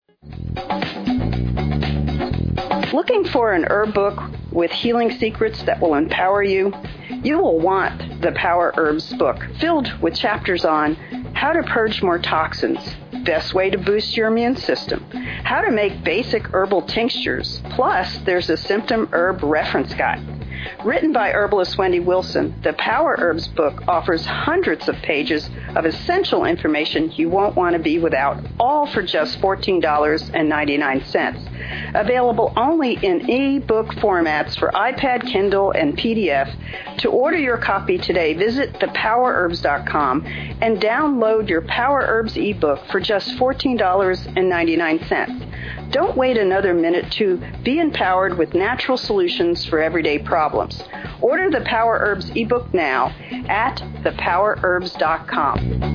Looking for an herb book with healing secrets that will empower you? You will want the Power Herbs book, filled with chapters on how to purge more toxins, best way to boost your immune system, how to make basic herbal tinctures, plus there's a symptom herb reference guide. Written by herbalist Wendy Wilson, the Power Herbs book offers hundreds of pages of essential information you won't want to be without, all for just $14.99. Available only in e-book formats for iPad, Kindle, and PDF. To order your copy today, visit thepowerherbs.com and download your Power Herbs ebook for just $14.99. Don't wait another minute to be empowered with natural solutions for everyday problems. Order the Power Herbs ebook now at thepowerherbs.com.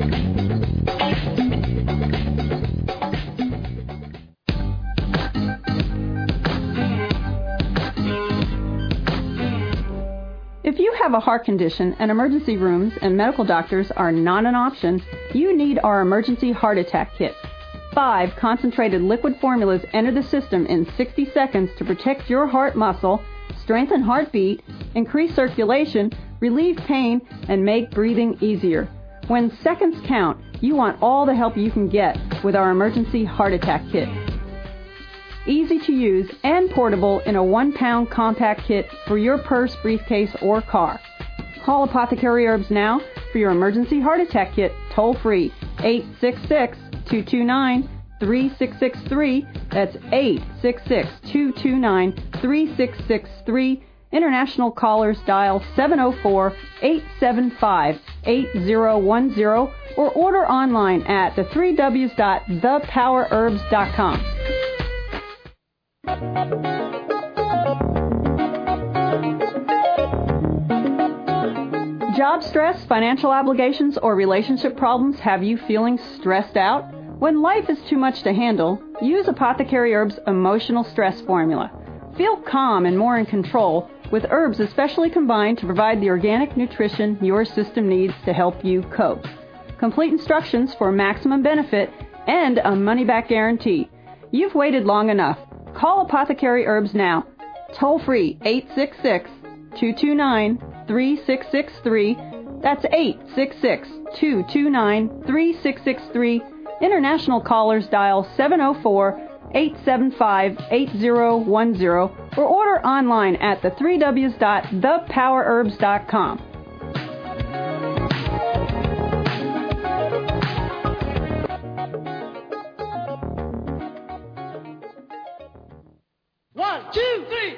If you have a heart condition and emergency rooms and medical doctors are not an option, you need our emergency heart attack kit. 5 concentrated liquid formulas enter the system in 60 seconds to protect your heart muscle, strengthen heartbeat, increase circulation, relieve pain, and make breathing easier. When seconds count, you want all the help you can get with our emergency heart attack kit. Easy to use and portable in a 1-pound compact kit for your purse, briefcase, or car. Call Apothecary Herbs now for your emergency heart attack kit, toll free, 866-229-3663. That's 866-229-3663. International callers dial 704-875-8010 or order online at the3ws.thepowerherbs.com. Job stress, financial obligations, or relationship problems have you feeling stressed out? When life is too much to handle, use Apothecary Herbs' emotional stress formula. Feel calm and more in control with herbs especially combined to provide the organic nutrition your system needs to help you cope. Complete instructions for maximum benefit and a money-back guarantee. You've waited long enough. Call Apothecary Herbs now. Toll free, 866-229-3663. That's 866-229-3663. International callers dial 704-875-8010 or order online at the3ws.thepowerherbs.com. One, two, three.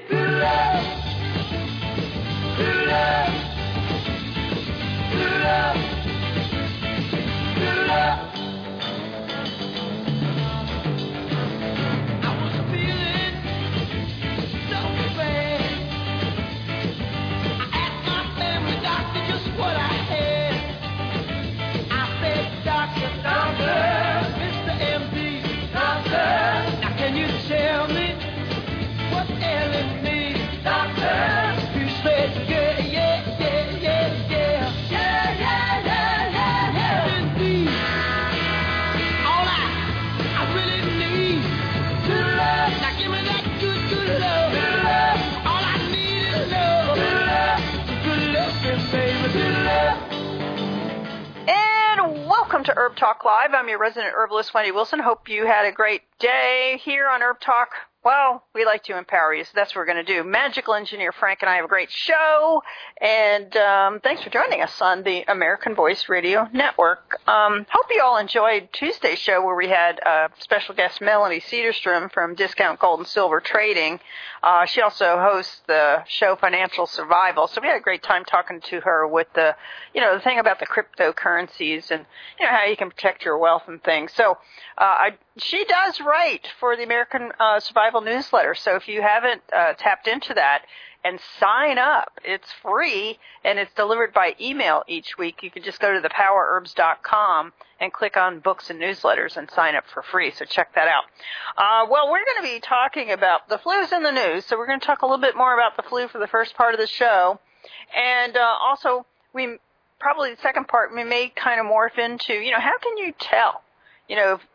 Welcome to Herb Talk Live. I'm your resident herbalist, Wendy Wilson. Hope you had a great day here on Herb Talk. Well, we like to empower you, so that's what we're going to do. Magical engineer Frank and I have a great show, and thanks for joining us on the American Voice Radio Network. Hope you all enjoyed Tuesday's show where we had special guest Melanie Cedarstrom from Discount Gold and Silver Trading. She also hosts the show Financial Survival, so we had a great time talking to her with the thing about the cryptocurrencies and, how you can protect your wealth and things. So she does write for the American Survival newsletter, so if you haven't tapped into that and sign up, it's free and it's delivered by email each week. You can just go to thepowerherbs.com and click on books and newsletters and sign up for free, so check that out. Well, we're going to be talking about the flu's in the news, so we're going to talk a little bit more about the flu for the first part of the show, and also probably the second part we may kind of morph into, how can you tell? If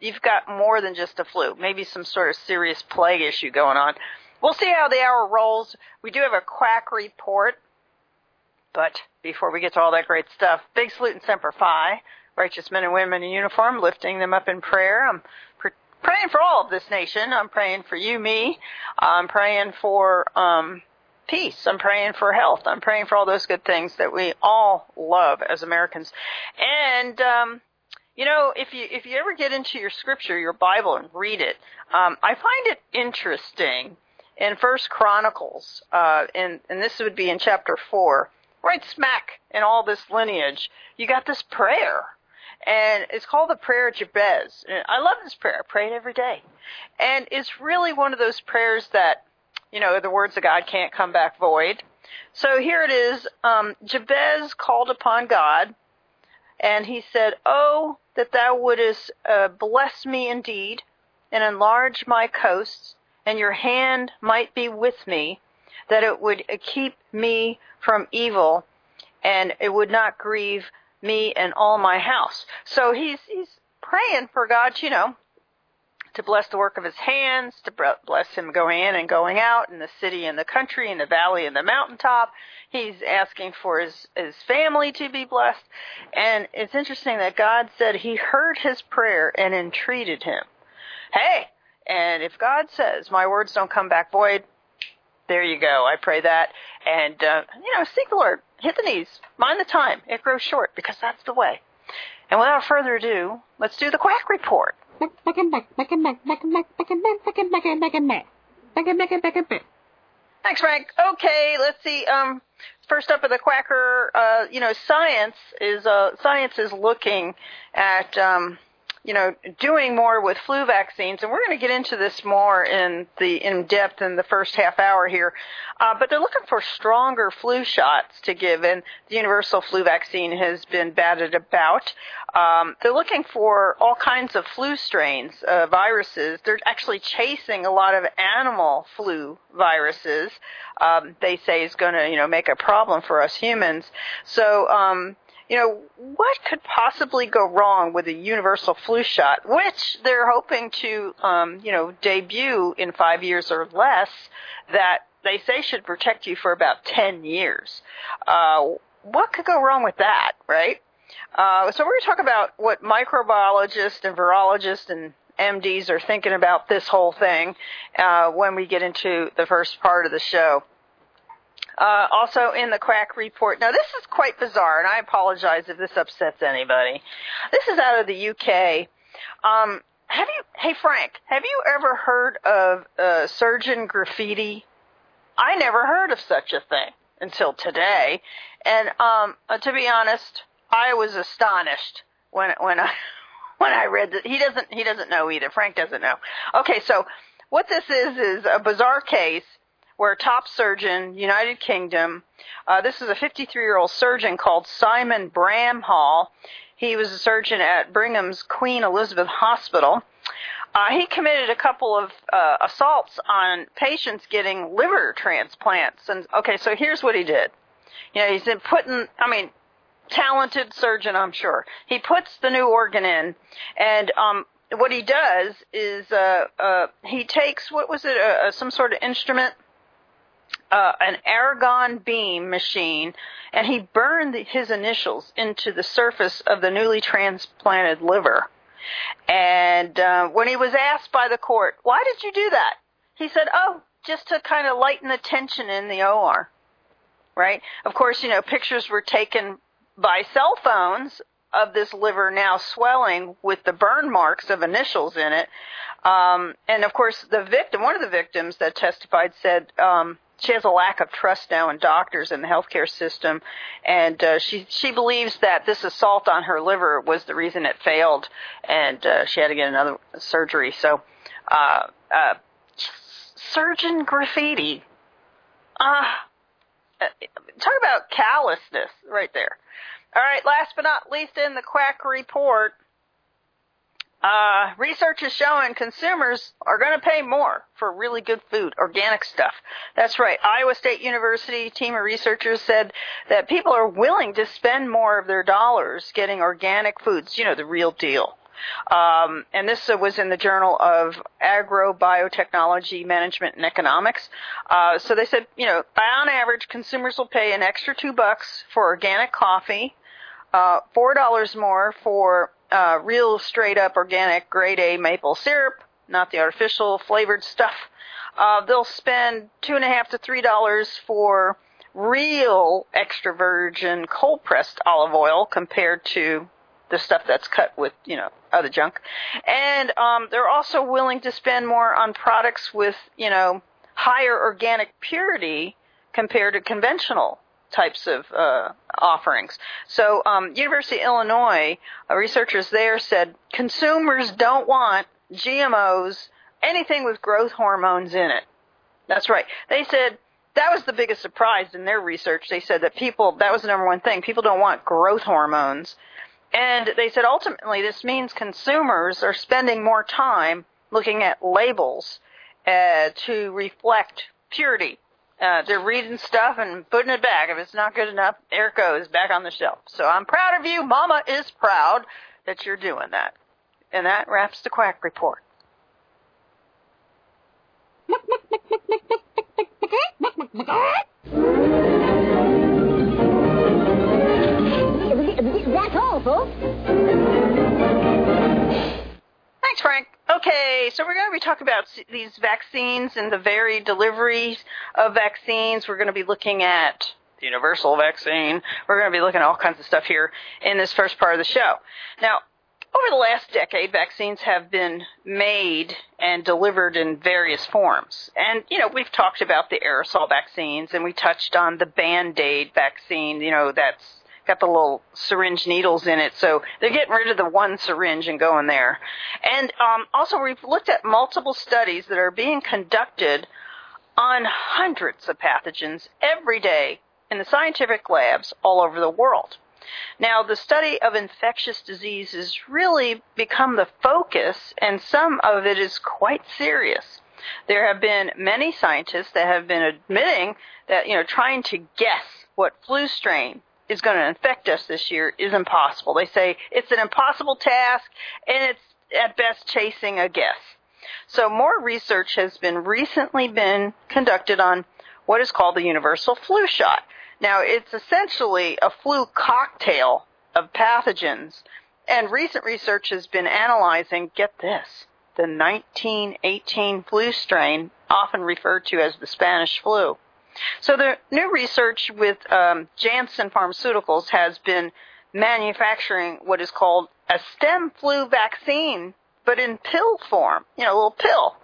you've got more than just a flu, maybe some sort of serious plague issue going on. We'll see how the hour rolls. We do have a quack report. But before we get to all that great stuff, big salute and semper fi, righteous men and women in uniform, lifting them up in prayer. I'm praying for all of this nation. I'm praying for you, me. I'm praying for peace. I'm praying for health. I'm praying for all those good things that we all love as Americans. And if you ever get into your scripture, your Bible, and read it, I find it interesting in First Chronicles, and this would be in chapter 4, right smack in all this lineage, you got this prayer. And it's called the Prayer of Jabez. And I love this prayer. I pray it every day. And it's really one of those prayers that, the words of God can't come back void. So here it is. Jabez called upon God, and he said, "Oh, that thou wouldest bless me indeed, and enlarge my coasts, and your hand might be with me, that it would keep me from evil, and it would not grieve me and all my house." So he's praying for God, to bless the work of his hands, to bless him going in and going out in the city and the country, in the valley and the mountaintop. He's asking for his family to be blessed. And it's interesting that God said he heard his prayer and entreated him. Hey, and if God says, my words don't come back void, there you go. I pray that. And, seek the Lord. Hit the knees. Mind the time. It grows short because that's the way. And without further ado, let's do the quack report. Thanks, Frank. Okay, let's see. First up in the quacker, science is looking at, doing more with flu vaccines, and we're going to get into this more in depth in the first half hour here. But they're looking for stronger flu shots to give, and the universal flu vaccine has been batted about. They're looking for all kinds of flu strains, viruses. They're actually chasing a lot of animal flu viruses. They say is going to, make a problem for us humans. So, what could possibly go wrong with a universal flu shot, which they're hoping to, debut in 5 years or less, that they say should protect you for about 10 years. What could go wrong with that, right? So we're going to talk about what microbiologists and virologists and MDs are thinking about this whole thing when we get into the first part of the show. Also in the quack report. Now, this is quite bizarre, and I apologize if this upsets anybody. This is out of the UK. Hey, Frank, have you ever heard of surgeon graffiti? I never heard of such a thing until today. And to be honest, I was astonished when I read that. He doesn't know either. Frank doesn't know. Okay, so what this is a bizarre case where a top surgeon, United Kingdom, this is a 53-year-old surgeon called Simon Bramhall. He was a surgeon at Brigham's Queen Elizabeth Hospital. He committed a couple of assaults on patients getting liver transplants. And okay, so here's what he did. He's been talented surgeon, I'm sure. He puts the new organ in, and what he does is he takes, some sort of instrument, an argon beam machine, and he burned his initials into the surface of the newly transplanted liver. And when he was asked by the court, why did you do that? He said, just to kind of lighten the tension in the OR, right? Of course, pictures were taken by cell phones of this liver now swelling with the burn marks of initials in it. And of course, one of the victims that testified said, she has a lack of trust now in doctors and the healthcare system, and she believes that this assault on her liver was the reason it failed, and she had to get another surgery. So, surgeon graffiti. Talk about callousness right there. All right, last but not least in the quack report, research is showing consumers are going to pay more for really good food, organic stuff. That's right. Iowa State University team of researchers said that people are willing to spend more of their dollars getting organic foods, the real deal. And this was in the Journal of Agrobiotechnology Management and Economics. So they said, on average, consumers will pay an extra $2 for organic coffee, $4 more for real straight-up organic grade A maple syrup, not the artificial flavored stuff. They'll spend $2.50 to $3 for real extra virgin cold-pressed olive oil compared to the stuff that's cut with, other junk. And they're also willing to spend more on products with, higher organic purity compared to conventional types of offerings. So University of Illinois, researchers there said consumers don't want GMOs, anything with growth hormones in it. That's right. They said that was the biggest surprise in their research. They said that that was the number one thing. People don't want growth hormones. And they said ultimately this means consumers are spending more time looking at labels to reflect purity. They're reading stuff and putting it back. If it's not good enough, there it goes, back on the shelf. So I'm proud of you. Mama is proud that you're doing that. And that wraps the Quack Report. That's all, folks. Thanks, Frank. Okay, so we're going to be talking about these vaccines and the varied deliveries of vaccines. We're going to be looking at the universal vaccine. We're going to be looking at all kinds of stuff here in this first part of the show. Now, over the last decade, vaccines have been made and delivered in various forms. And, we've talked about the aerosol vaccines, and we touched on the Band-Aid vaccine, that's got the little syringe needles in it. So they're getting rid of the one syringe and going there. And also we've looked at multiple studies that are being conducted on hundreds of pathogens every day in the scientific labs all over the world. Now, the study of infectious disease has really become the focus, and some of it is quite serious. There have been many scientists that have been admitting that, trying to guess what flu strain is going to infect us this year is impossible. They say it's an impossible task, and it's at best chasing a guess. So more research has recently been conducted on what is called the universal flu shot. Now, it's essentially a flu cocktail of pathogens, and recent research has been analyzing, get this, the 1918 flu strain, often referred to as the Spanish flu. So the new research with Janssen Pharmaceuticals has been manufacturing what is called a stem flu vaccine, but in pill form, a little pill.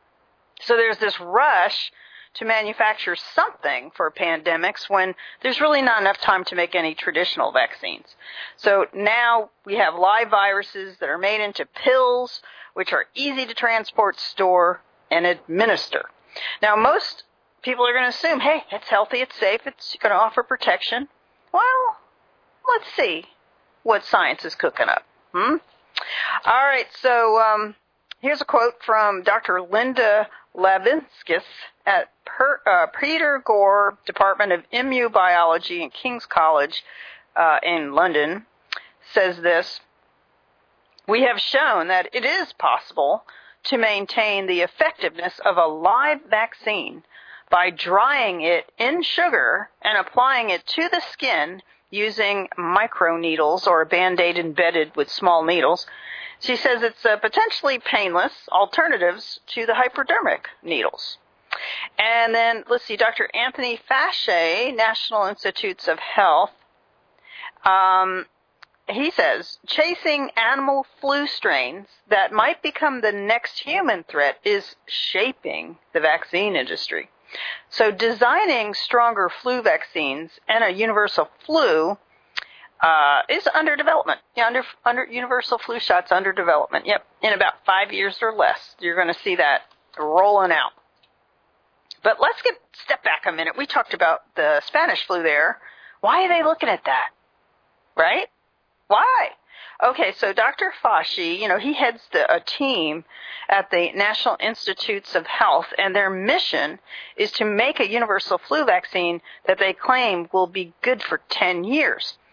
So there's this rush to manufacture something for pandemics when there's really not enough time to make any traditional vaccines. So now we have live viruses that are made into pills, which are easy to transport, store, and administer. Now, most people are going to assume, hey, it's healthy, it's safe, it's going to offer protection. Well, let's see what science is cooking up. All right, so here's a quote from Dr. Linda Lavinskis at Peter Gore Department of Immunobiology in King's College in London. Says this: we have shown that it is possible to maintain the effectiveness of a live vaccine by drying it in sugar and applying it to the skin using microneedles or a Band-Aid embedded with small needles. She says it's potentially painless alternatives to the hypodermic needles. And then, let's see, Dr. Anthony Fauci, National Institutes of Health, he says, chasing animal flu strains that might become the next human threat is shaping the vaccine industry. So designing stronger flu vaccines and a universal flu is under development. Yeah, under universal flu shots under development. Yep, in about 5 years or less, you're going to see that rolling out. But let's step back a minute. We talked about the Spanish flu there. Why are they looking at that? Right? Why? Okay, so Dr. Fauci, he heads a team at the National Institutes of Health, and their mission is to make a universal flu vaccine that they claim will be good for 10 years.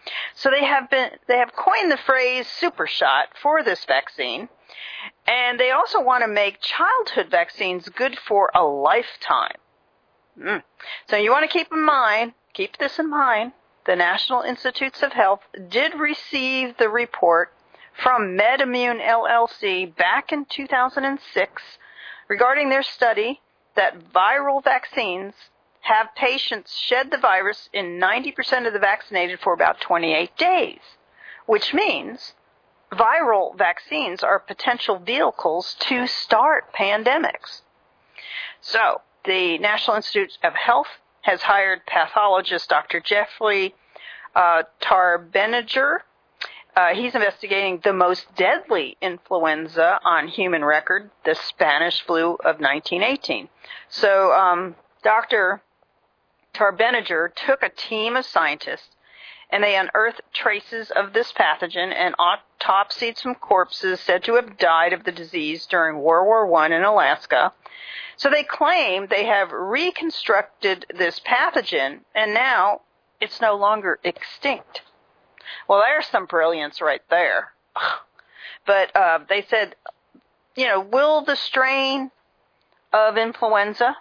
So they have coined the phrase super shot for this vaccine, and they also want to make childhood vaccines good for a lifetime. So you want to keep this in mind, the National Institutes of Health did receive the report from MedImmune LLC back in 2006 regarding their study that viral vaccines have patients shed the virus in 90% of the vaccinated for about 28 days, which means viral vaccines are potential vehicles to start pandemics. So, the National Institute of Health has hired pathologist Dr. Jeffrey Tarbeninger. He's investigating the most deadly influenza on human record, the Spanish flu of 1918. So, Dr. Tarbeninger took a team of scientists, and they unearthed traces of this pathogen and autopsied some corpses said to have died of the disease during World War I in Alaska. So they claim they have reconstructed this pathogen, and now it's no longer extinct. Well, there's some brilliance right there. But they said, will the strain of influenza,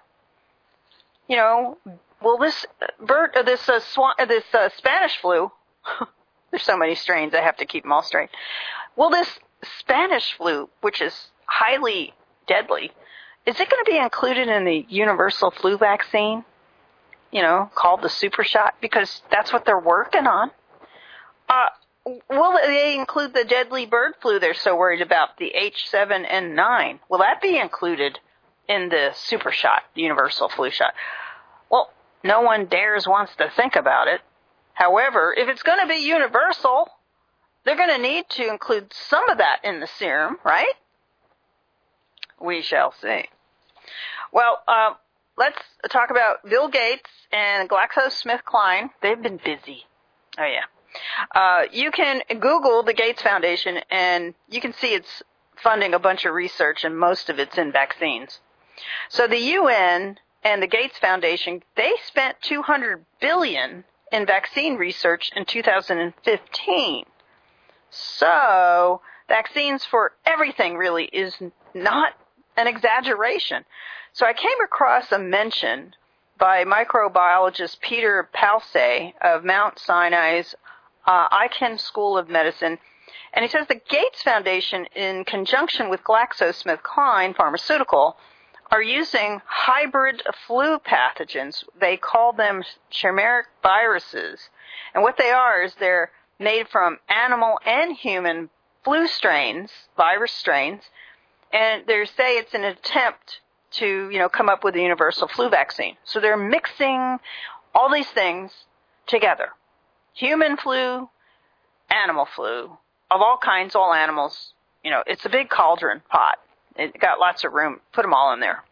will this Spanish flu, there's so many strains, I have to keep them all straight. Will this Spanish flu, which is highly deadly, is it going to be included in the universal flu vaccine, called the super shot? Because that's what they're working on. Will they include the deadly bird flu they're so worried about, the H7N9? Will that be included in the super shot, the universal flu shot? Well, no one wants to think about it. However, if it's going to be universal, they're going to need to include some of that in the serum, right? We shall see. Well, let's talk about Bill Gates and GlaxoSmithKline. They've been busy. Oh, yeah. You can Google the Gates Foundation, and you can see it's funding a bunch of research, and most of it's in vaccines. So the UN and the Gates Foundation, they spent $200 billion in vaccine research in 2015. So vaccines for everything really is not an exaggeration. So I came across a mention by microbiologist Peter Palsay of Mount Sinai's Icahn School of Medicine, and he says the Gates Foundation, in conjunction with GlaxoSmithKline Pharmaceutical, are using hybrid flu pathogens. They call them chimeric viruses. And what they are is they're made from animal and human flu strains, virus strains, and they say it's an attempt to, come up with a universal flu vaccine. So they're mixing all these things together. Human flu, animal flu, of all kinds, all animals. It's a big cauldron pot. It got lots of room. Put them all in there.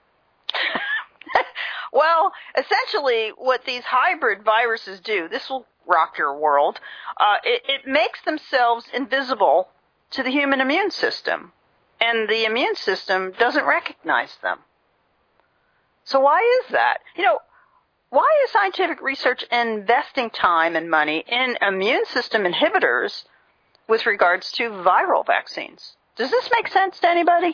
Well, essentially what these hybrid viruses do, this will rock your world, it makes themselves invisible to the human immune system. And the immune system doesn't recognize them. So why is that? Why is scientific research investing time and money in immune system inhibitors with regards to viral vaccines? Does this make sense to anybody?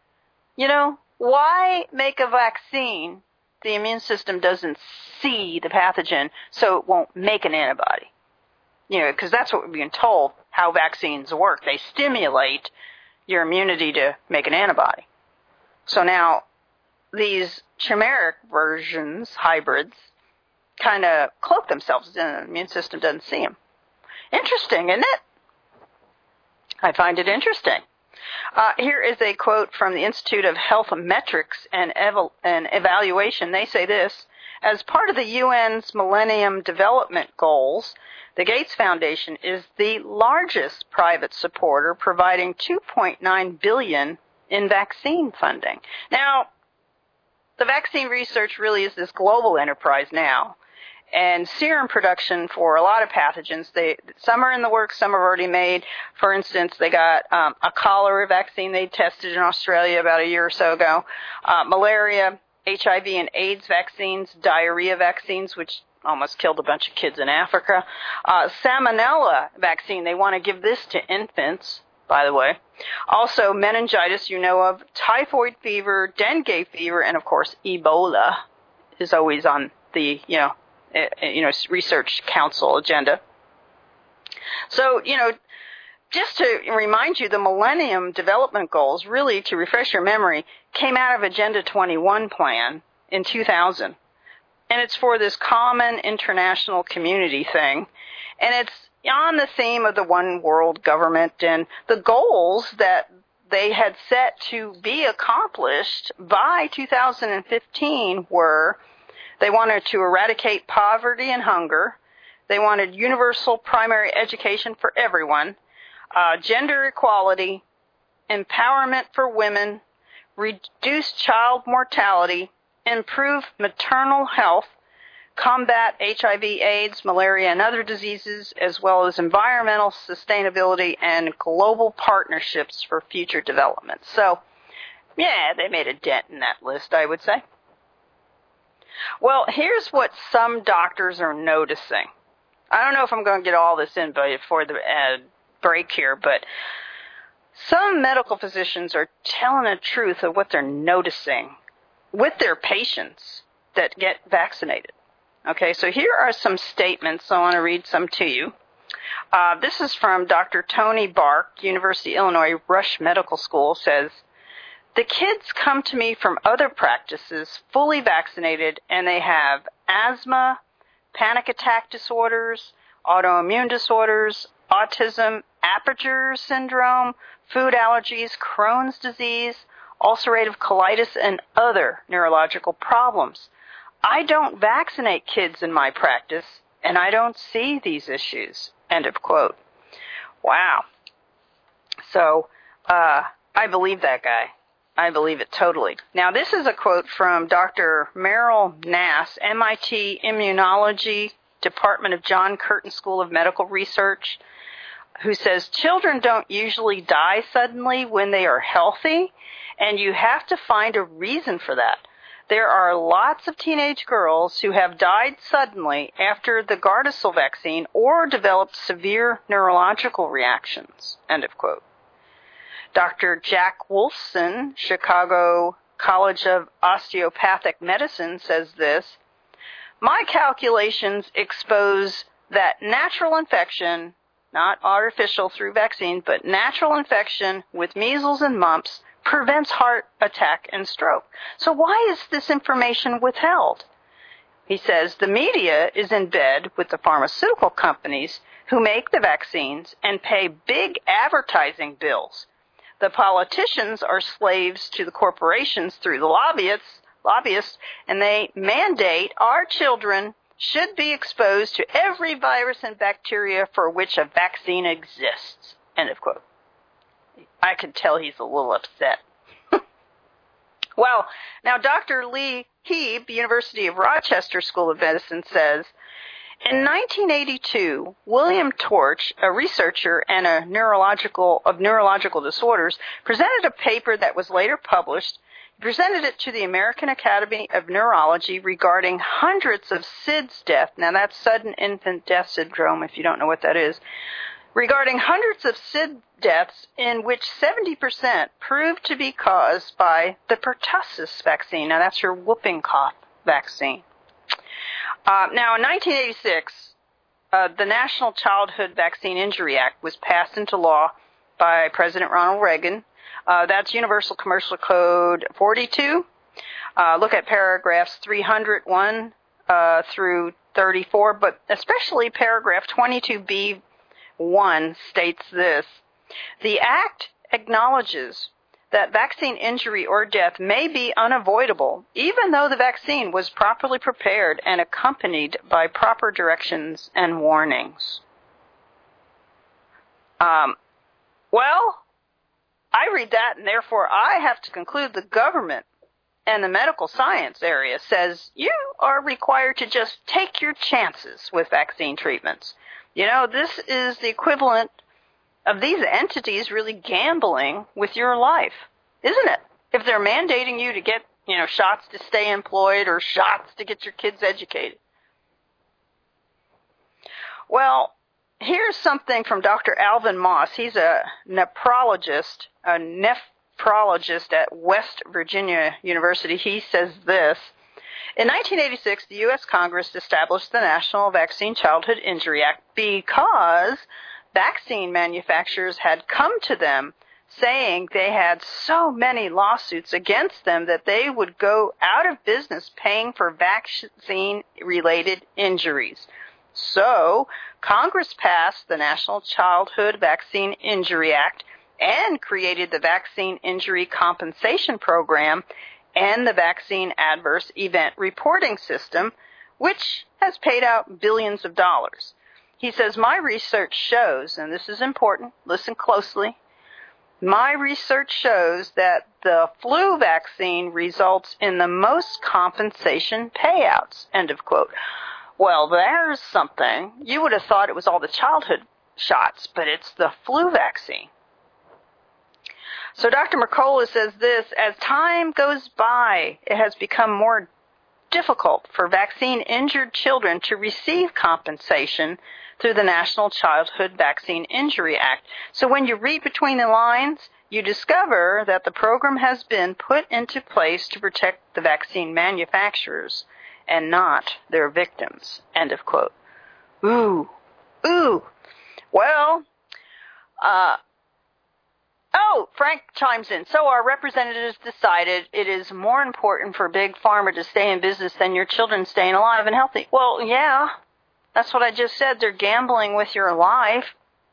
Why make a vaccine the immune system doesn't see the pathogen, so it won't make an antibody? Because that's what we're being told how vaccines work. They stimulate your immunity to make an antibody. So now these chimeric versions, hybrids, kind of cloak themselves and the immune system doesn't see them. Interesting, isn't it? I find it interesting. Here is a quote from the Institute of Health Metrics and Evaluation. They say this: as part of the UN's Millennium Development Goals, the Gates Foundation is the largest private supporter, providing $2.9 billion in vaccine funding. Now, the vaccine research really is this global enterprise now. And serum production for a lot of pathogens, some are in the works, some are already made. For instance, they got a cholera vaccine they tested in Australia about a year or so ago, malaria, HIV and AIDS vaccines, diarrhea vaccines, which almost killed a bunch of kids in Africa. Salmonella vaccine, they want to give this to infants, by the way. Also, meningitis, you know of, typhoid fever, dengue fever, and, of course, Ebola is always on the, research council agenda. So, just to remind you, the Millennium Development Goals, really, to refresh your memory, came out of Agenda 21 plan in 2000. And it's for this common international community thing. And it's on the theme of the one world government and the goals that they had set to be accomplished by 2015 were they wanted to eradicate poverty and hunger. They wanted universal primary education for everyone, gender equality, empowerment for women, reduce child mortality, improve maternal health, combat HIV, AIDS, malaria, and other diseases, as well as environmental sustainability and global partnerships for future development. So, yeah, they made a dent in that list, I would say. Well, here's what some doctors are noticing. I don't know if I'm going to get all this in before the break here, but some medical physicians are telling the truth of what they're noticing with their patients that get vaccinated. Okay, so here are some statements. I want to read some to you. This is from Dr. Tony Bark, University of Illinois Rush Medical School, says, the kids come to me from other practices fully vaccinated, and they have asthma, panic attack disorders, autoimmune disorders, autism, Asperger's syndrome, food allergies, Crohn's disease, ulcerative colitis, and other neurological problems. I don't vaccinate kids in my practice, and I don't see these issues. End of quote. Wow. So, I believe that guy. I believe it totally. Now, this is a quote from Dr. Merrill Nass, MIT Immunology Department of John Curtin School of Medical Research, who says children don't usually die suddenly when they are healthy, and you have to find a reason for that. There are lots of teenage girls who have died suddenly after the Gardasil vaccine or developed severe neurological reactions. End of quote. Dr. Jack Wolfson, Chicago College of Osteopathic Medicine, says this, my calculations expose that natural infection, not artificial through vaccine, but natural infection with measles and mumps prevents heart attack and stroke. So why is this information withheld? He says the media is in bed with the pharmaceutical companies who make the vaccines and pay big advertising bills. The politicians are slaves to the corporations through the lobbyists, and they mandate our children should be exposed to every virus and bacteria for which a vaccine exists. End of quote. I could tell he's a little upset. Well, now Dr. Lee Heeb, University of Rochester School of Medicine, says, in 1982, William Torch, a researcher and a neurological disorders, presented a paper that was later published. He presented it to the American Academy of Neurology regarding hundreds of SIDS deaths. Now, that's sudden infant death syndrome, if you don't know what that is. Regarding hundreds of SID deaths in which 70% proved to be caused by the pertussis vaccine. Now, that's your whooping cough vaccine. Now, in 1986, the National Childhood Vaccine Injury Act was passed into law by President Ronald Reagan. That's Universal Commercial Code 42. Look at paragraphs 301 through 34, but especially paragraph 22B1 states this. The Act acknowledges that vaccine injury or death may be unavoidable, even though the vaccine was properly prepared and accompanied by proper directions and warnings. Well, I read that, and therefore I have to conclude the government and the medical science area says you are required to just take your chances with vaccine treatments. You know, this is the equivalent of these entities really gambling with your life, isn't it? If they're mandating you to get, shots to stay employed or shots to get your kids educated. Well, here's something from Dr. Alvin Moss. He's a nephrologist at West Virginia University. He says this. In 1986, the U.S. Congress established the National Vaccine Childhood Injury Act because vaccine manufacturers had come to them saying they had so many lawsuits against them that they would go out of business paying for vaccine-related injuries. So, Congress passed the National Childhood Vaccine Injury Act and created the Vaccine Injury Compensation Program and the Vaccine Adverse Event Reporting System, which has paid out billions of dollars. He says, my research shows, and this is important, listen closely, my research shows that the flu vaccine results in the most compensation payouts, end of quote. Well, there's something. You would have thought it was all the childhood shots, but it's the flu vaccine. So Dr. Mercola says this, as time goes by, it has become more difficult for vaccine-injured children to receive compensation through the National Childhood Vaccine Injury Act. So when you read between the lines, you discover that the program has been put into place to protect the vaccine manufacturers and not their victims, end of quote. Ooh. Well, Frank chimes in. So our representatives decided it is more important for Big Pharma to stay in business than your children staying alive and healthy. Well, yeah, that's what I just said. They're gambling with your life.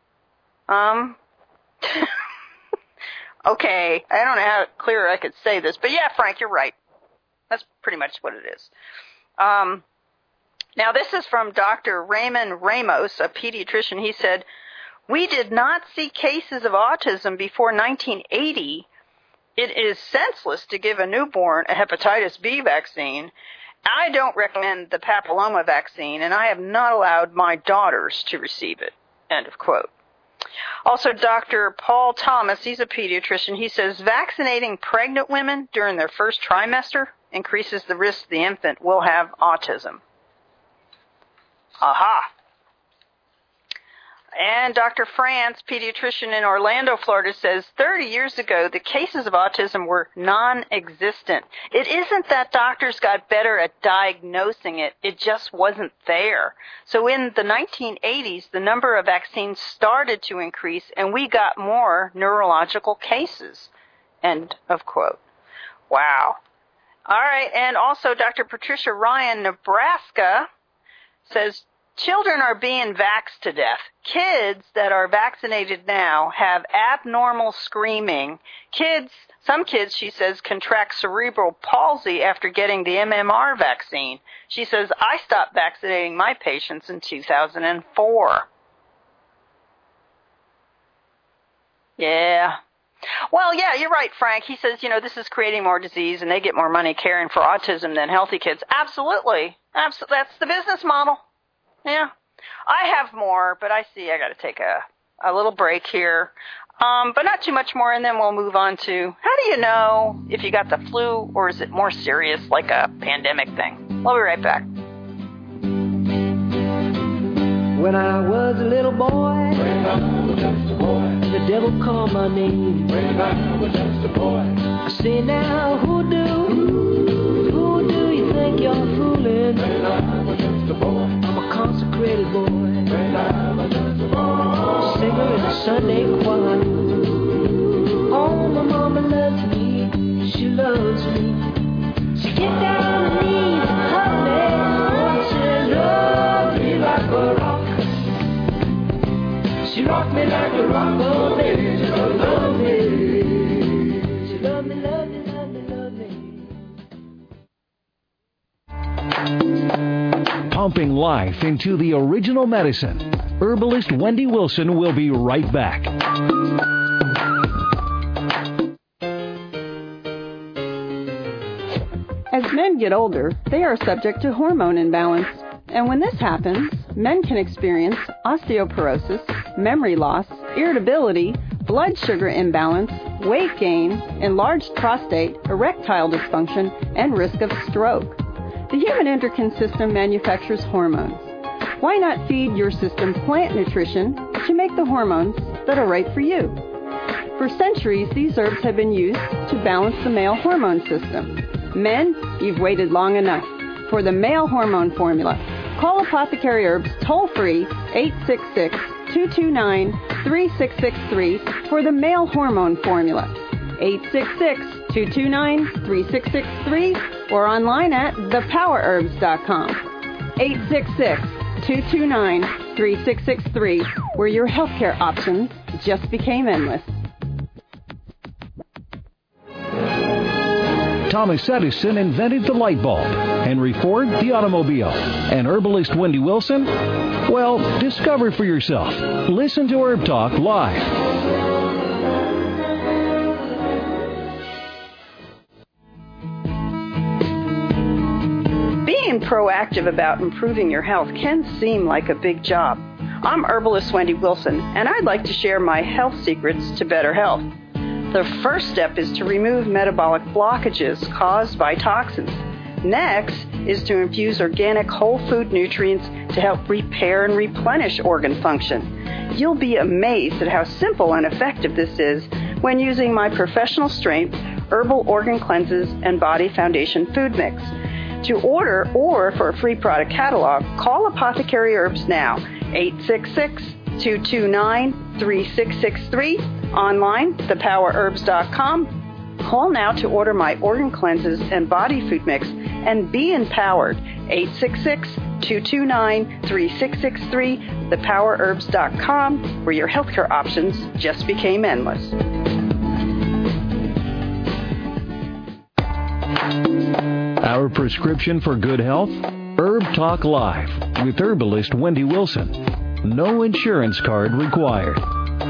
Okay, I don't know how clear I could say this, but yeah, Frank, you're right. That's pretty much what it is. Now, this is from Dr. Raymond Ramos, a pediatrician. He said, we did not see cases of autism before 1980. It is senseless to give a newborn a hepatitis B vaccine. I don't recommend the papilloma vaccine, and I have not allowed my daughters to receive it, end of quote. Also, Dr. Paul Thomas, he's a pediatrician, he says, vaccinating pregnant women during their first trimester increases the risk the infant will have autism. Aha! And Dr. France, pediatrician in Orlando, Florida, says 30 years ago, the cases of autism were non-existent. It isn't that doctors got better at diagnosing it. It just wasn't there. So in the 1980s, the number of vaccines started to increase, and we got more neurological cases. End of quote. Wow. All right, and also Dr. Patricia Ryan, Nebraska, says, children are being vaxxed to death. Kids that are vaccinated now have abnormal screaming. Some kids, she says, contract cerebral palsy after getting the MMR vaccine. She says, I stopped vaccinating my patients in 2004. Yeah. Well, yeah, you're right, Frank. He says, this is creating more disease and they get more money caring for autism than healthy kids. Absolutely. That's the business model. Yeah, I have more, but I see I got to take a little break here, but not too much more, and then we'll move on to how do you know if you got the flu or is it more serious like a pandemic thing? We'll be right back. When I was a little boy, the devil called my name. When I was just a boy, I say now, who do you think you're fooling? When I was just a boy, I'm a consecrated boy. When I was just a boy, singer in the Sunday choir. Oh, my mama loves me, she loves me. She get down on her knees and hug me. Oh, she loves me like a rock. She rocked me like a rock all day. She loved me. She loved me, loved me, loved me, loved me. Pumping life into the original medicine. Herbalist Wendy Wilson will be right back. As men get older, they are subject to hormone imbalance. And when this happens, men can experience osteoporosis, memory loss, irritability, blood sugar imbalance, weight gain, enlarged prostate, erectile dysfunction, and risk of stroke. The human endocrine system manufactures hormones. Why not feed your system plant nutrition to make the hormones that are right for you? For centuries, these herbs have been used to balance the male hormone system. Men, you've waited long enough. For the male hormone formula, call Apothecary Herbs toll-free 866-229-3663 for the male hormone formula. 866-229-3663 or online at thepowerherbs.com. 866-229-3663, where your healthcare options just became endless. Thomas Edison invented the light bulb, Henry Ford the automobile, and herbalist Wendy Wilson? Well, discover for yourself. Listen to Herb Talk live. Being proactive about improving your health can seem like a big job. I'm herbalist Wendy Wilson, and I'd like to share my health secrets to better health. The first step is to remove metabolic blockages caused by toxins. Next is to infuse organic whole food nutrients to help repair and replenish organ function. You'll be amazed at how simple and effective this is when using my professional strength herbal organ cleanses and body foundation food mix. To order or for a free product catalog, call Apothecary Herbs now, 866-229-3663. Online, thepowerherbs.com. Call now to order my organ cleanses and body food mix and be empowered. 866-229-3663, thepowerherbs.com, where your healthcare options just became endless. Our prescription for good health? Herb Talk Live with herbalist Wendy Wilson. No insurance card required.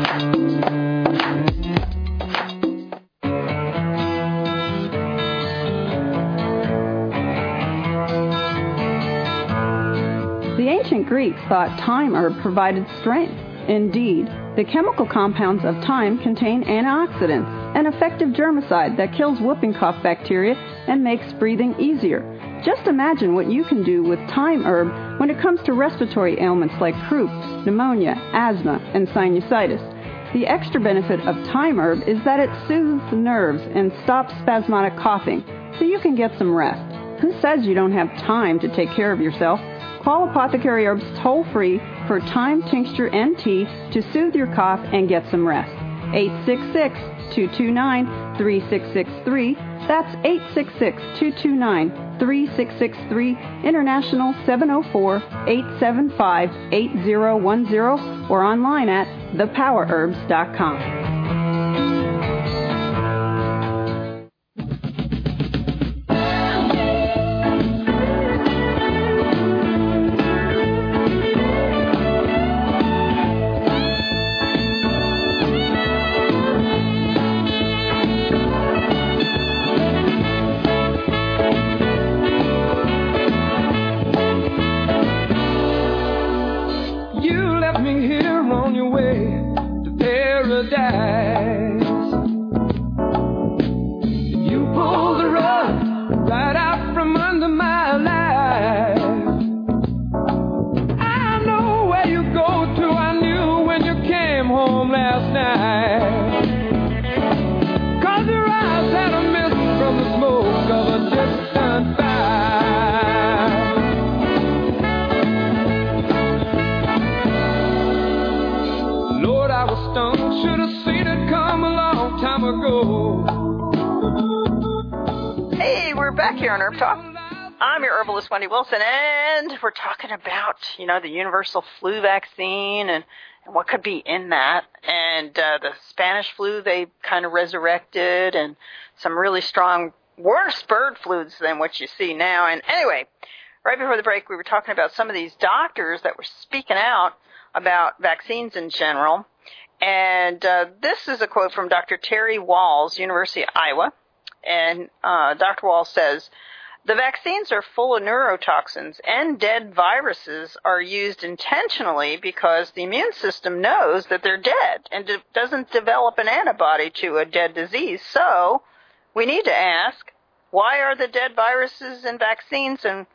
The ancient Greeks thought thyme herb provided strength. Indeed, the chemical compounds of thyme contain antioxidants, an effective germicide that kills whooping cough bacteria and makes breathing easier. Just imagine what you can do with thyme herb when it comes to respiratory ailments like croup, pneumonia, asthma, and sinusitis. The extra benefit of thyme herb is that it soothes the nerves and stops spasmodic coughing, so you can get some rest. Who says you don't have time to take care of yourself? Call Apothecary Herbs toll-free for thyme tincture and tea to soothe your cough and get some rest. 866-229-3663. That's 866-229-3663. International 704-875-8010 or online at thepowerherbs.com. Hey, we're back here on Herb Talk. I'm your herbalist, Wendy Wilson, and we're talking about, the universal flu vaccine and what could be in that. And the Spanish flu they kind of resurrected, and some really strong, worse bird flus than what you see now. And anyway, right before the break, we were talking about some of these doctors that were speaking out about vaccines in general. And this is a quote from Dr. Terry Walls, University of Iowa. And Dr. Walls says, the vaccines are full of neurotoxins and dead viruses are used intentionally because the immune system knows that they're dead and doesn't develop an antibody to a dead disease. So we need to ask, why are the dead viruses in vaccines and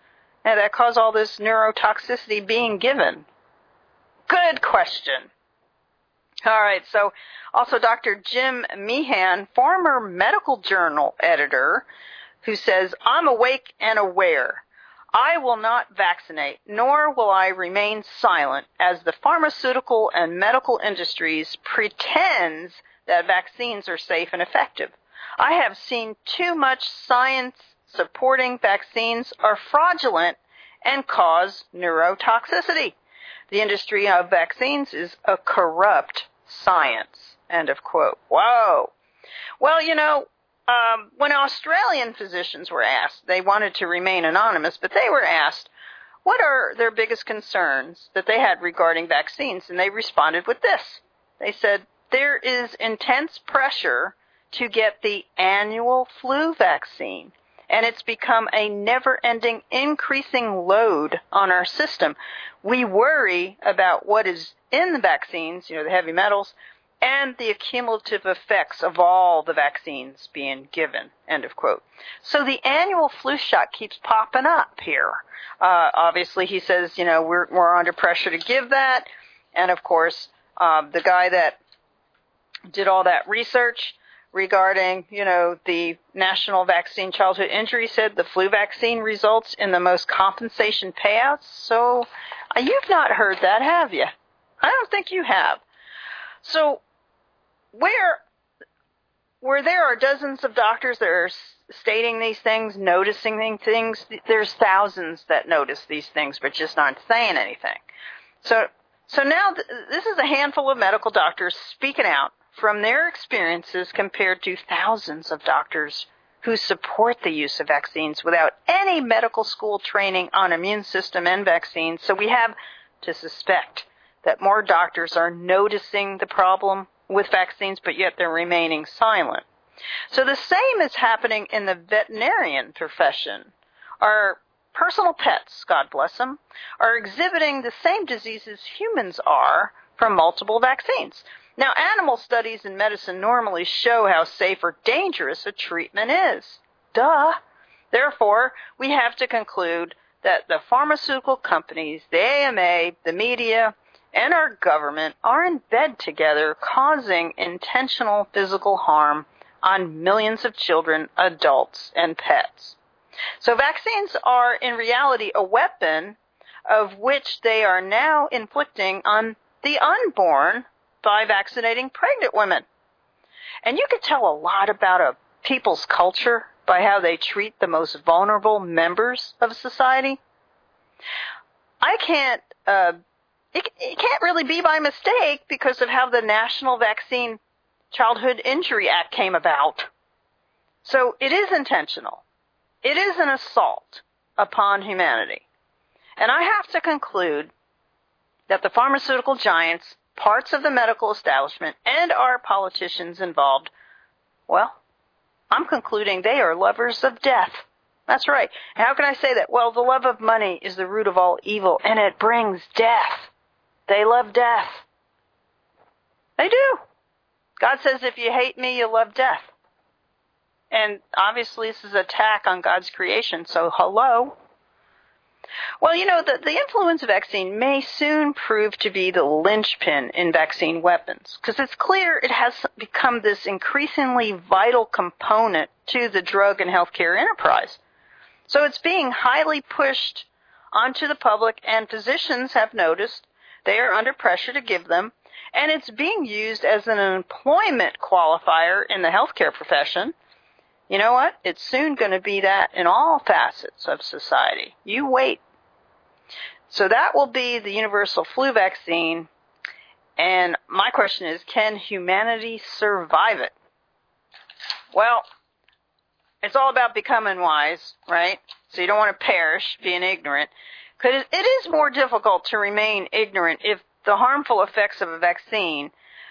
that cause all this neurotoxicity being given? Good question. All right, so also Dr. Jim Meehan, former medical journal editor, who says, I'm awake and aware. I will not vaccinate, nor will I remain silent as the pharmaceutical and medical industries pretends that vaccines are safe and effective. I have seen too much science supporting vaccines are fraudulent and cause neurotoxicity. The industry of vaccines is a corrupt science. End of quote. Whoa. Well, when Australian physicians were asked, they wanted to remain anonymous, but they were asked, what are their biggest concerns that they had regarding vaccines? And they responded with this. They said, there is intense pressure to get the annual flu vaccine, and it's become a never-ending increasing load on our system. We worry about what is in the vaccines, the heavy metals, and the accumulative effects of all the vaccines being given, end of quote. So the annual flu shot keeps popping up here. Obviously, he says, we're under pressure to give that. And, of course, the guy that did all that research regarding, the National Vaccine Childhood Injury said the flu vaccine results in the most compensation payouts. So you've not heard that, have you? I don't think you have. So where there are dozens of doctors that are stating these things, noticing these things, there's thousands that notice these things but just not saying anything. So now this is a handful of medical doctors speaking out from their experiences compared to thousands of doctors who support the use of vaccines without any medical school training on immune system and vaccines. So we have to suspect that more doctors are noticing the problem with vaccines, but yet they're remaining silent. So the same is happening in the veterinarian profession. Our personal pets, God bless them, are exhibiting the same diseases humans are from multiple vaccines. Now, animal studies in medicine normally show how safe or dangerous a treatment is. Duh. Therefore, we have to conclude that the pharmaceutical companies, the AMA, the media, and our government are in bed together, causing intentional physical harm on millions of children, adults, and pets. So vaccines are in reality a weapon of which they are now inflicting on the unborn by vaccinating pregnant women. And you could tell a lot about a people's culture by how they treat the most vulnerable members of society. It can't really be by mistake because of how the National Vaccine Childhood Injury Act came about. So it is intentional. It is an assault upon humanity. And I have to conclude that the pharmaceutical giants, parts of the medical establishment, and our politicians involved, well, I'm concluding they are lovers of death. That's right. And how can I say that? Well, the love of money is the root of all evil, and it brings death. They love death. They do. God says, if you hate me, you love death. And obviously this is an attack on God's creation, so hello. Well, the influenza vaccine may soon prove to be the linchpin in vaccine weapons, because it's clear it has become this increasingly vital component to the drug and healthcare enterprise. So it's being highly pushed onto the public, and physicians have noticed they are under pressure to give them, and it's being used as an employment qualifier in the healthcare profession. You know what? It's soon going to be that in all facets of society. You wait. So that will be the universal flu vaccine, and my question is, can humanity survive it? Well, it's all about becoming wise, right? So you don't want to perish being ignorant. Because it is more difficult to remain ignorant if the harmful effects of a vaccine,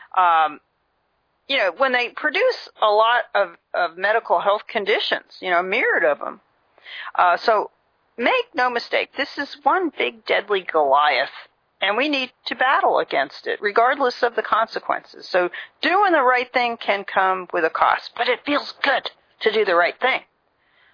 when they produce a lot of medical health conditions, a myriad of them. So make no mistake, this is one big deadly Goliath, and we need to battle against it, regardless of the consequences. So doing the right thing can come with a cost, but it feels good to do the right thing.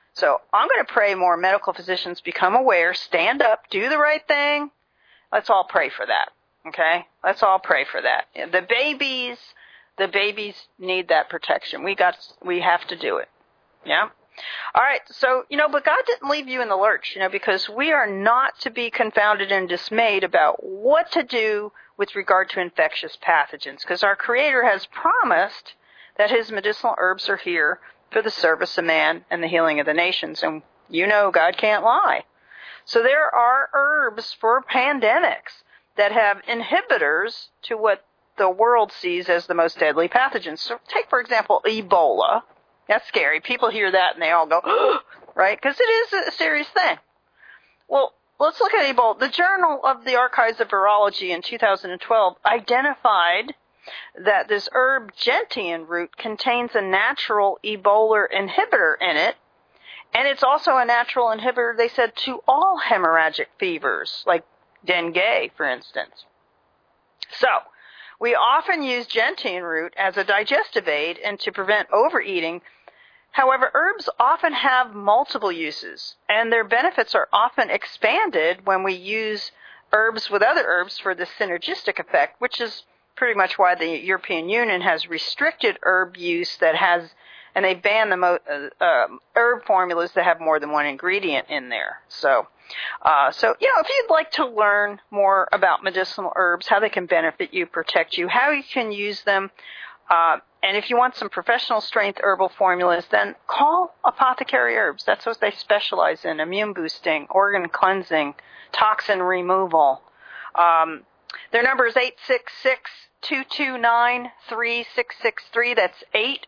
So I'm going to pray more medical physicians become aware, stand up, do the right thing. Let's all pray for that, okay? Let's all pray for that. The babies need that protection. We have to do it, yeah? All right, so, but God didn't leave you in the lurch, because we are not to be confounded and dismayed about what to do with regard to infectious pathogens, because our Creator has promised that His medicinal herbs are here for the service of man and the healing of the nations, and God can't lie. So there are herbs for pandemics that have inhibitors to what the world sees as the most deadly pathogens. So take, for example, Ebola. That's scary. People hear that and they all go, right? Because it is a serious thing. Well, let's look at Ebola. The Journal of the Archives of Virology in 2012 identified that this herb gentian root contains a natural Ebola inhibitor in it, and it's also a natural inhibitor, they said, to all hemorrhagic fevers, like dengue, for instance. So, we often use gentian root as a digestive aid and to prevent overeating. However, herbs often have multiple uses, and their benefits are often expanded when we use herbs with other herbs for the synergistic effect, which is pretty much why the European Union has restricted herb use and they ban the herb formulas that have more than one ingredient in there. So if you'd like to learn more about medicinal herbs, how they can benefit you, protect you, how you can use them, and if you want some professional strength herbal formulas, then call Apothecary Herbs. That's what they specialize in: immune boosting, organ cleansing, toxin removal. Their number is 866-229-3663. That's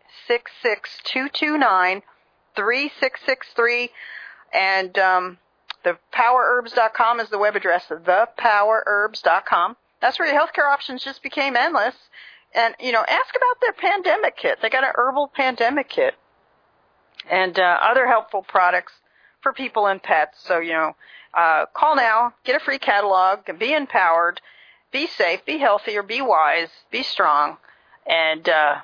866-229-3663. And thepowerherbs.com is the web address, thepowerherbs.com. That's where your healthcare options just became endless. And, ask about their pandemic kit. They got an herbal pandemic kit and other helpful products for people and pets. So, call now, get a free catalog, and be empowered, be safe, be healthy, or be wise, be strong, and,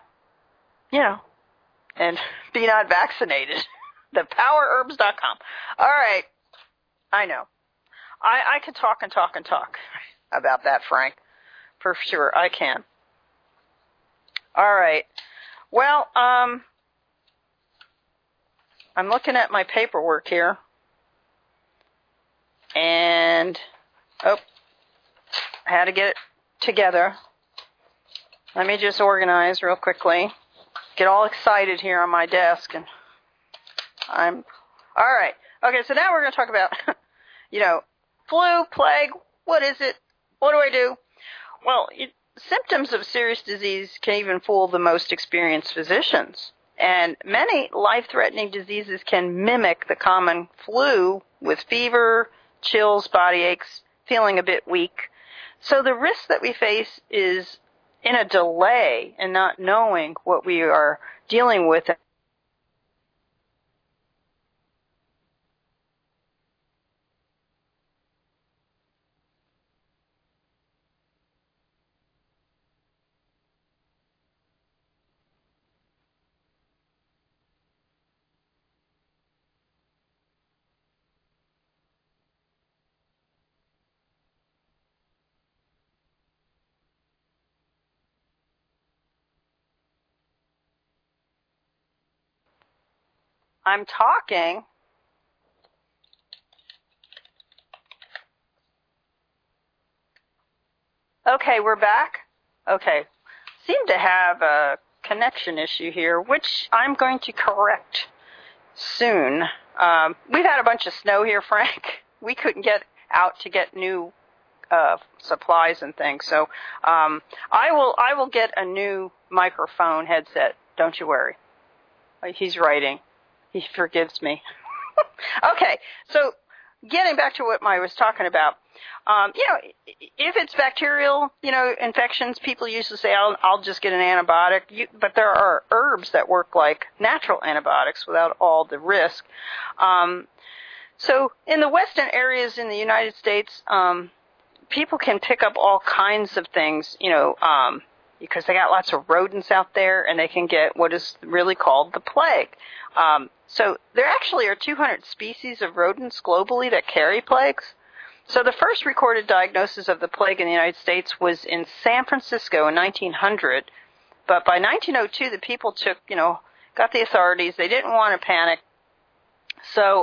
and be not vaccinated. Thepowerherbs.com. All right. I know. I could talk and talk and talk about that, Frank. For sure, I can. All right. Well, I'm looking at my paperwork here. And, I had to get it together. Let me just organize real quickly. Get all excited here on my desk. And all right. Okay, so now we're going to talk about, flu, plague. What is it? What do I do? Well, symptoms of serious disease can even fool the most experienced physicians. And many life-threatening diseases can mimic the common flu with fever, chills, body aches, feeling a bit weak. So the risk that we face is in a delay and not knowing what we are dealing with. I'm talking. Okay, we're back. Okay. Seem to have a connection issue here, which I'm going to correct soon. We've had a bunch of snow here, Frank. We couldn't get out to get new supplies and things. So I will get a new microphone headset. Don't you worry. He's writing. He forgives me. Okay, so getting back to what I was talking about, if it's bacterial, infections, people usually say, I'll just get an antibiotic. But there are herbs that work like natural antibiotics without all the risk. So in the western areas in the United States, people can pick up all kinds of things, because they got lots of rodents out there, and they can get what is really called the plague. So there actually are 200 species of rodents globally that carry plagues. So the first recorded diagnosis of the plague in the United States was in San Francisco in 1900. But by 1902, the people got the authorities. They didn't want to panic. So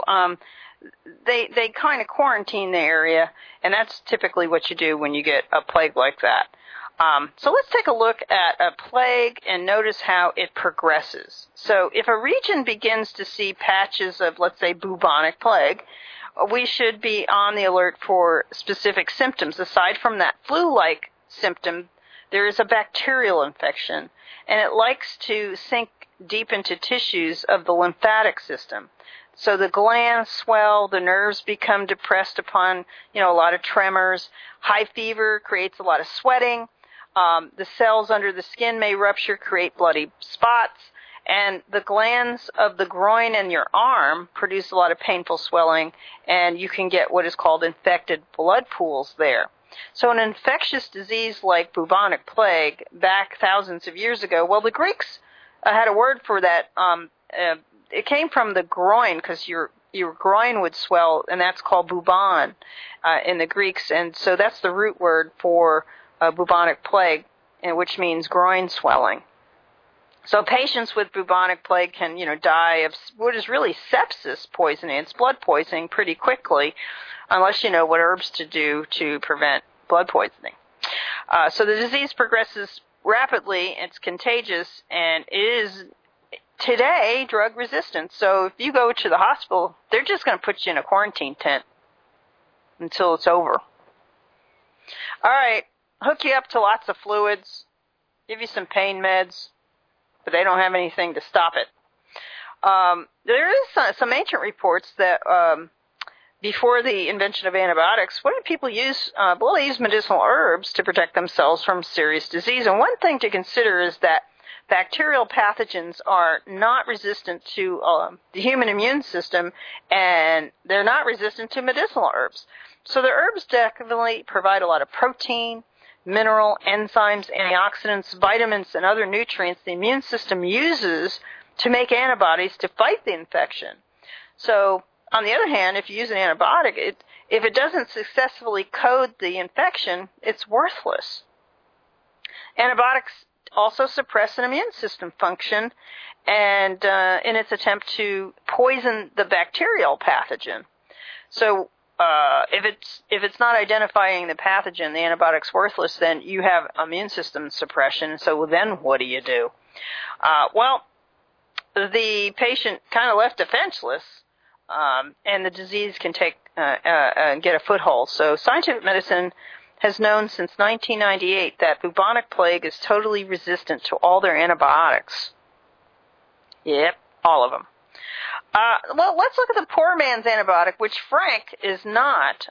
they kind of quarantined the area, and that's typically what you do when you get a plague like that. So let's take a look at a plague and notice how it progresses. So if a region begins to see patches of, let's say, bubonic plague, we should be on the alert for specific symptoms. Aside from that flu-like symptom, there is a bacterial infection, and it likes to sink deep into tissues of the lymphatic system. So the glands swell, the nerves become depressed upon, a lot of tremors. High fever creates a lot of sweating. The cells under the skin may rupture, create bloody spots. And the glands of the groin and your arm produce a lot of painful swelling, and you can get what is called infected blood pools there. So an infectious disease like bubonic plague back thousands of years ago, well, the Greeks had a word for that. It came from the groin, because your groin would swell, and that's called bubon in the Greeks. And so that's the root word for bubonic plague, which means groin swelling. So patients with bubonic plague can, die of what is really sepsis poisoning. It's blood poisoning pretty quickly, unless you know what herbs to do to prevent blood poisoning. So the disease progresses rapidly. It's contagious, and it is today drug resistant. So if you go to the hospital, they're just going to put you in a quarantine tent until it's over. All right, hook you up to lots of fluids, give you some pain meds, but they don't have anything to stop it. There is some ancient reports that before the invention of antibiotics, what did people use? They used medicinal herbs to protect themselves from serious disease. And one thing to consider is that bacterial pathogens are not resistant to the human immune system, and they're not resistant to medicinal herbs. So the herbs definitely provide a lot of protein, mineral, enzymes, antioxidants, vitamins, and other nutrients the immune system uses to make antibodies to fight the infection. So, on the other hand, if you use an antibiotic, if it doesn't successfully code the infection, it's worthless. Antibiotics also suppress an immune system function, and in its attempt to poison the bacterial pathogen. So, if it's not identifying the pathogen, the antibiotic's worthless, then you have immune system suppression. So then what do you do? The patient kind of left defenseless, and the disease can get a foothold. So scientific medicine has known since 1998 that bubonic plague is totally resistant to all their antibiotics. Yep, all of them. Let's look at the poor man's antibiotic, which Frank is not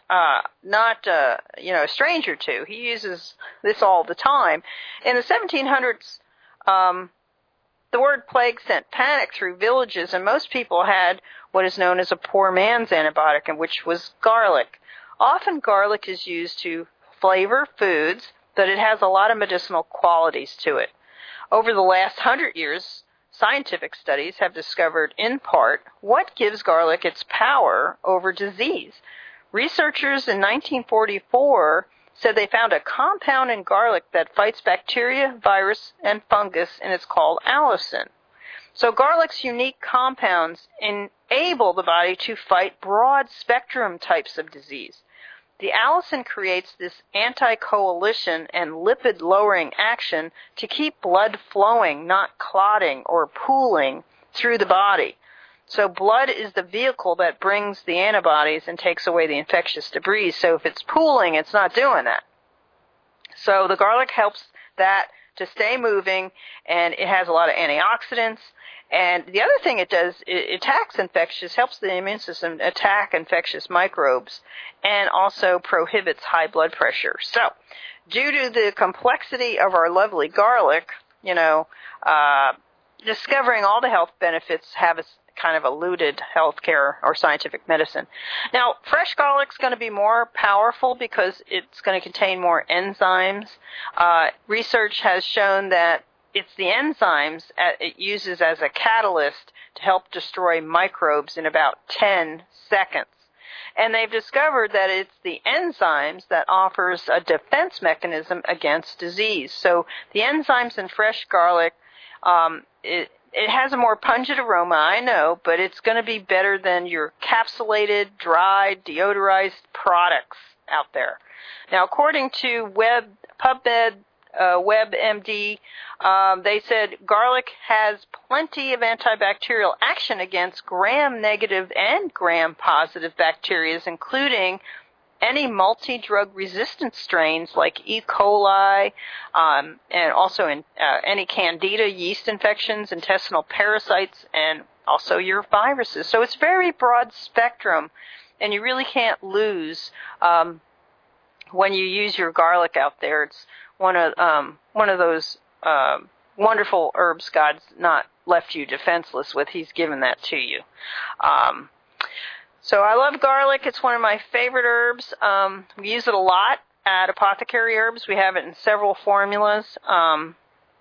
a stranger to. He uses this all the time. In the 1700s, the word plague sent panic through villages, and most people had what is known as a poor man's antibiotic, and which was garlic. Often garlic is used to flavor foods, but it has a lot of medicinal qualities to it. Over the last 100 years, scientific studies have discovered, in part, what gives garlic its power over disease. Researchers in 1944 said they found a compound in garlic that fights bacteria, virus, and fungus, and it's called allicin. So garlic's unique compounds enable the body to fight broad-spectrum types of disease. The allicin creates this anti-coalition and lipid-lowering action to keep blood flowing, not clotting or pooling through the body. So blood is the vehicle that brings the antibodies and takes away the infectious debris. So if it's pooling, it's not doing that. So the garlic helps that to stay moving, and it has a lot of antioxidants. And the other thing it does, it helps the immune system attack infectious microbes, and also prohibits high blood pressure. So, due to the complexity of our lovely garlic, discovering all the health benefits have us kind of eluded healthcare or scientific medicine. Now, fresh garlic's going to be more powerful because it's going to contain more enzymes. Research has shown that it's the enzymes it uses as a catalyst to help destroy microbes in about 10 seconds. And they've discovered that it's the enzymes that offers a defense mechanism against disease. So the enzymes in fresh garlic, it has a more pungent aroma, I know, but it's going to be better than your capsulated, dried, deodorized products out there. Now, according to PubMed, WebMD, they said garlic has plenty of antibacterial action against gram-negative and gram-positive bacteria, including any multi-drug resistant strains like E. coli, and also in any candida yeast infections, intestinal parasites, and also your viruses. So it's very broad spectrum, and you really can't lose when you use your garlic out there. It's one of those wonderful herbs God's not left you defenseless with. He's given that to you. So I love garlic. It's one of my favorite herbs. We use it a lot at Apothecary Herbs. We have it in several formulas. And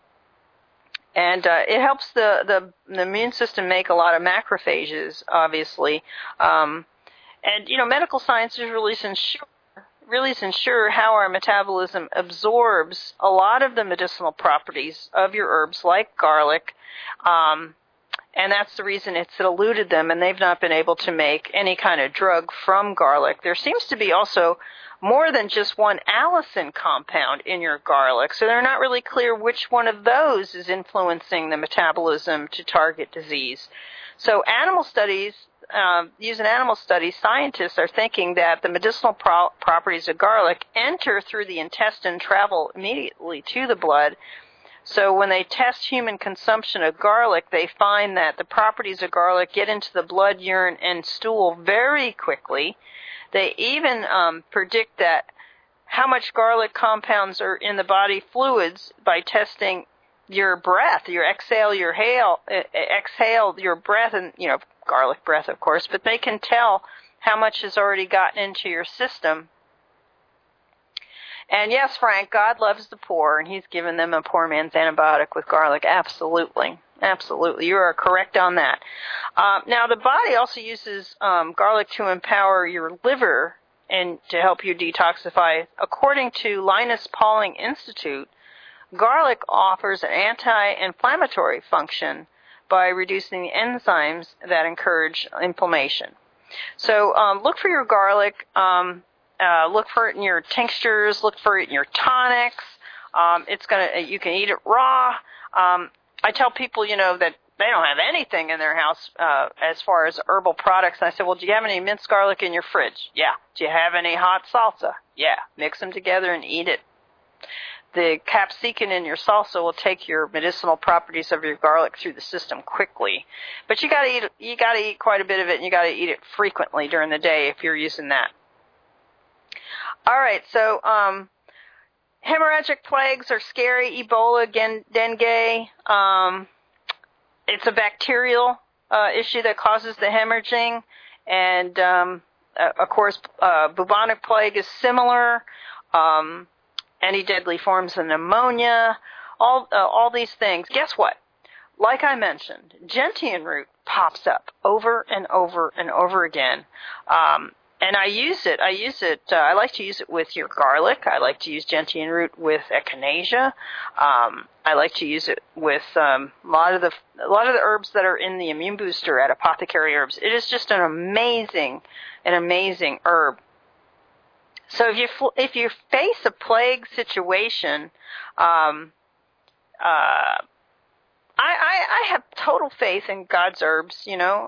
it helps the immune system make a lot of macrophages, obviously. And, medical science is really unsure how our metabolism absorbs a lot of the medicinal properties of your herbs, like garlic, and that's the reason it's eluded them, and they've not been able to make any kind of drug from garlic. There seems to be also more than just one allicin compound in your garlic, so they're not really clear which one of those is influencing the metabolism to target disease. So using animal studies, scientists are thinking that the medicinal properties of garlic enter through the intestine, travel immediately to the blood. So when they test human consumption of garlic, they find that the properties of garlic get into the blood, urine, and stool very quickly. They even predict that how much garlic compounds are in the body fluids by testing your breath, exhale your breath, and garlic breath, of course, but they can tell how much has already gotten into your system. And yes, Frank, God loves the poor, and He's given them a poor man's antibiotic with garlic. Absolutely. Absolutely. You are correct on that. Now, the body also uses garlic to empower your liver and to help you detoxify. According to Linus Pauling Institute, garlic offers an anti-inflammatory function by reducing the enzymes that encourage inflammation. So look for your garlic. Look for it in your tinctures. Look for it in your tonics. You can eat it raw. I tell people, that they don't have anything in their house as far as herbal products. And I said, well, do you have any minced garlic in your fridge? Yeah. Do you have any hot salsa? Yeah. Mix them together and eat it. The capsicum in your salsa will take your medicinal properties of your garlic through the system quickly. But you gotta eat quite a bit of it, and you gotta eat it frequently during the day if you're using that. All right, so hemorrhagic plagues are scary. Ebola, dengue. It's a bacterial issue that causes the hemorrhaging, and of course, bubonic plague is similar. Any deadly forms of pneumonia, all these things. Guess what? Like I mentioned, gentian root pops up over and over and over again. And I use it. I like to use it with your garlic. I like to use gentian root with echinacea. I like to use it with a lot of the herbs that are in the immune booster at Apothecary Herbs. It is just an amazing herb. So if you face a plague situation, I have total faith in God's herbs.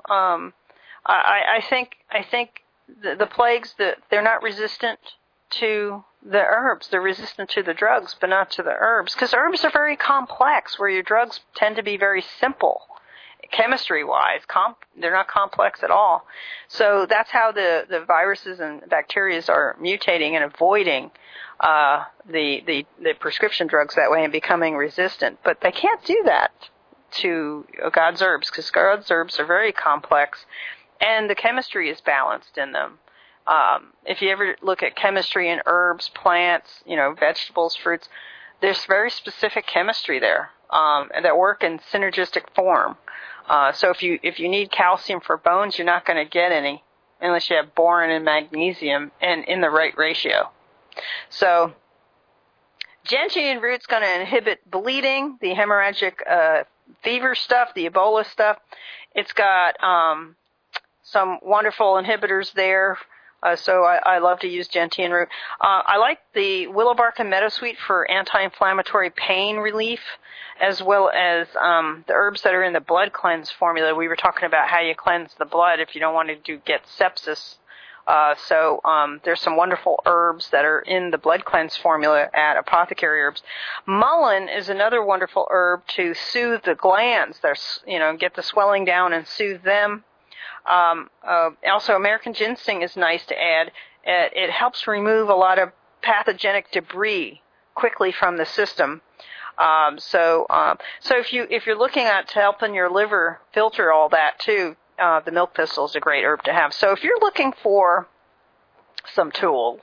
I think the plagues, they're not resistant to the herbs. They're resistant to the drugs, but not to the herbs, because herbs are very complex, where your drugs tend to be very simple. Chemistry-wise, they're not complex at all. So that's how the viruses and bacteria are mutating and avoiding the prescription drugs that way and becoming resistant. But they can't do that to God's herbs, because God's herbs are very complex, and the chemistry is balanced in them. If you ever look at chemistry in herbs, plants, vegetables, fruits, there's very specific chemistry there, and that work in synergistic form. So if you need calcium for bones, you're not going to get any unless you have boron and magnesium and in the right ratio. So gentian root's going to inhibit bleeding, the hemorrhagic fever stuff, the Ebola stuff. It's got some wonderful inhibitors there. So I love to use gentian root. I like the willow bark and meadowsweet for anti-inflammatory pain relief, as well as the herbs that are in the blood cleanse formula. We were talking about how you cleanse the blood if you don't want to get sepsis. So there's some wonderful herbs that are in the blood cleanse formula at Apothecary Herbs. Mullein is another wonderful herb to soothe the glands. Get the swelling down and soothe them. Also, American ginseng is nice to add. It helps remove a lot of pathogenic debris quickly from the system. So if you're looking at helping your liver filter all that too, the milk thistle is a great herb to have. So if you're looking for some tools,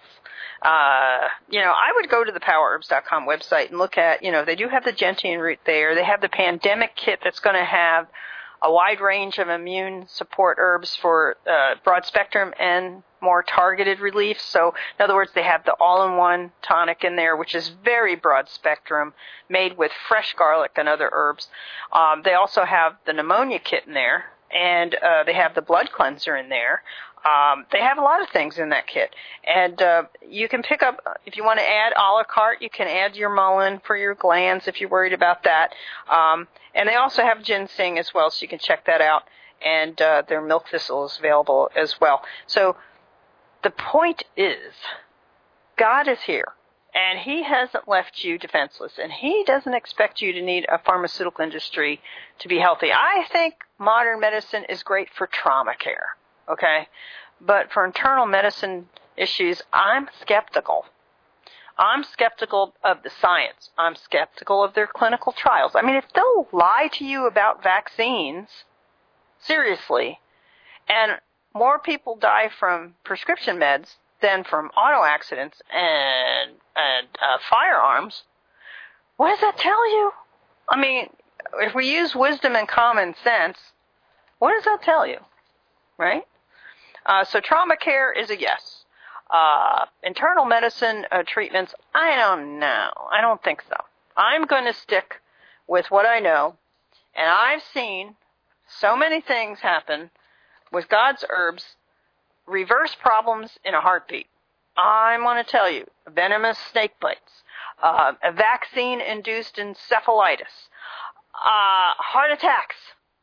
I would go to the powerherbs.com website and look at, they do have the gentian root there. They have the pandemic kit that's going to have a wide range of immune support herbs for broad spectrum and more targeted relief. So, in other words, they have the all-in-one tonic in there, which is very broad spectrum, made with fresh garlic and other herbs. They also have the pneumonia kit in there, and they have the blood cleanser in there. They have a lot of things in that kit. And you can pick up, if you want to add a la carte, you can add your mullein for your glands if you're worried about that. And they also have ginseng as well, so you can check that out. And their milk thistle is available as well. So the point is, God is here. And He hasn't left you defenseless. And He doesn't expect you to need a pharmaceutical industry to be healthy. I think modern medicine is great for trauma care. Okay? But for internal medicine issues, I'm skeptical. I'm skeptical of the science. I'm skeptical of their clinical trials. I mean, if they'll lie to you about vaccines, seriously, and more people die from prescription meds than from auto accidents and firearms, what does that tell you? I mean, if we use wisdom and common sense, what does that tell you? Right? So trauma care is a yes. Internal medicine treatments, I don't know. I don't think so. I'm going to stick with what I know, and I've seen so many things happen with God's herbs, reverse problems in a heartbeat. I want to tell you, venomous snake bites, a vaccine-induced encephalitis, heart attacks.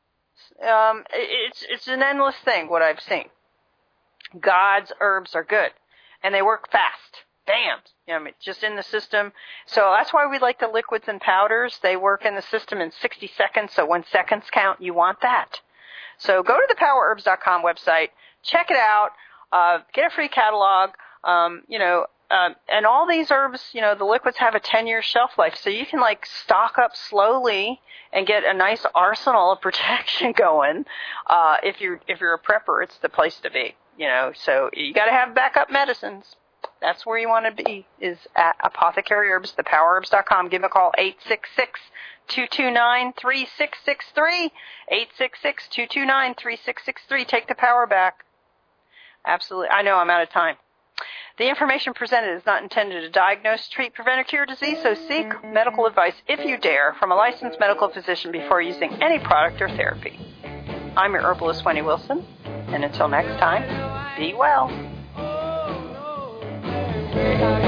It's an endless thing, what I've seen. God's herbs are good, and they work fast. Bam! Just in the system. So that's why we like the liquids and powders. They work in the system in 60 seconds, so when seconds count, you want that. So go to the powerherbs.com website, check it out, get a free catalog, and all these herbs, the liquids have a 10-year shelf life, so you can stock up slowly and get a nice arsenal of protection going. If you're a prepper, it's the place to be. So you got to have backup medicines. That's where you want to be, is at Apothecary Herbs, thepowerherbs.com. Give a call, 866-229-3663, 866-229-3663. Take the power back. Absolutely. I know I'm out of time. The information presented is not intended to diagnose, treat, prevent, or cure disease, so seek medical advice, if you dare, from a licensed medical physician before using any product or therapy. I'm your herbalist, Wendy Wilson, and until next time, be well.